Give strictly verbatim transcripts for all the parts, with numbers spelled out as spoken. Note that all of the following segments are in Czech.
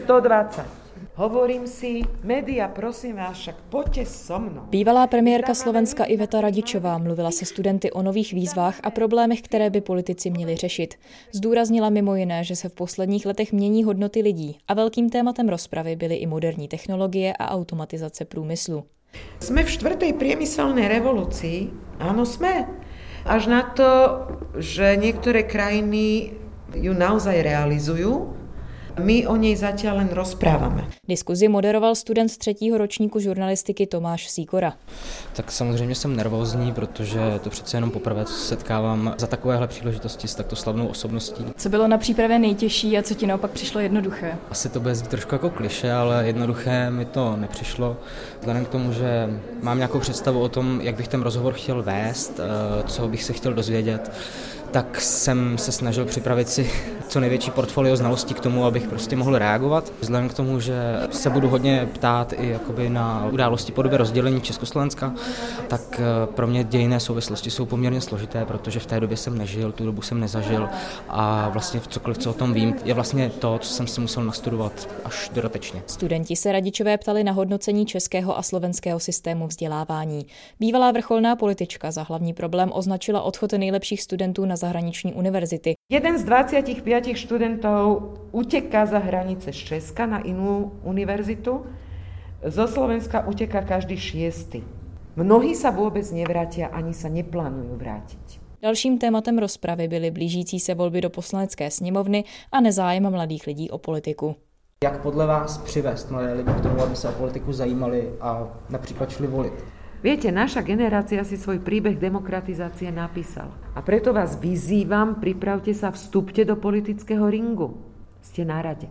sto dvadsať. Hovorím si, média, prosím vás, však poďte so mnou. Bývalá premiérka Slovenska Iveta Radičová mluvila se studenty o nových výzvách a problémech, které by politici měli řešit. Zdůraznila mimo jiné, že se v posledních letech mění hodnoty lidí a velkým tématem rozpravy byly i moderní technologie a automatizace průmyslu. Jsme v štvrtej priemyselnej revolúcii. Áno, sme. Až na to, že niektoré krajiny ju naozaj realizujú. My o něj zatiaľ len rozprávame. Diskuzi moderoval student třetího ročníku žurnalistiky Tomáš Sýkora. Tak samozřejmě jsem nervózní, protože to přece jenom poprvé se setkávám za takovéhle příležitosti s takto slavnou osobností. Co bylo na přípravě nejtěžší a co ti naopak přišlo jednoduché? Asi to bude znít trošku jako klišé, ale jednoduché mi to nepřišlo. Vzhledem k tomu, že mám nějakou představu o tom, jak bych ten rozhovor chtěl vést, co bych se chtěl dozvědět, tak jsem se snažil připravit si co největší portfolio znalostí k tomu, abych prostě mohl reagovat. Vzhledem k tomu, že se budu hodně ptát i jakoby na události po době rozdělení Československa, tak pro mě dějinné souvislosti jsou poměrně složité, protože v té době jsem nežil, tu dobu jsem nezažil a vlastně cokoliv, co o tom vím, je vlastně to, co jsem si musel nastudovat až dodatečně. Studenti se Radičové ptali na hodnocení českého a slovenského systému vzdělávání. Bývalá vrcholná politička za hlavní problém označila odchod nejlepších studentů na zahraniční univerzity. Jeden z dvadsaťpäť študentov uteká za hranice z Česka na inú univerzitu. Zo Slovenska uteká každý šiestý. Mnohí sa vôbec nevrátia, ani sa neplánujú vrátiť. Dalším tématem rozpravy byly blížící se volby do poslanecké sněmovny a nezájem mladých lidí o politiku. Jak podle vás přivést mladé lidi k tomu, aby se o politiku zajímali a například šli volit? Viete, naša generácia si svoj príbeh demokratizácie napísala. A preto vás vyzývam, pripravte sa, vstúpte do politického ringu. Ste na rade.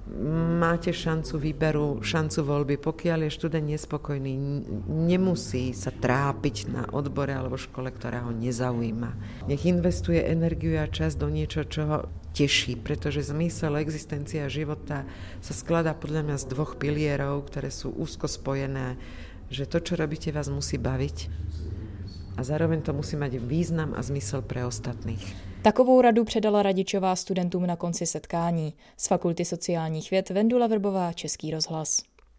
Máte šancu výberu, šancu voľby. Pokiaľ je študent nespokojný, nemusí sa trápiť na odbore alebo škole, ktorá ho nezaujíma. Nech investuje energiu a čas do niečo, čo ho teší, pretože zmysel existencia života sa skladá podľa mňa z dvoch pilierov, ktoré sú úzko spojené, že to, čo robíte, vás musí baviť a zároveň to musí mať význam a zmysel pre ostatných. Takovou radu předala Radičová studentům na konci setkání. Z Fakulty sociálních věd Vendula Vrbová, Český rozhlas.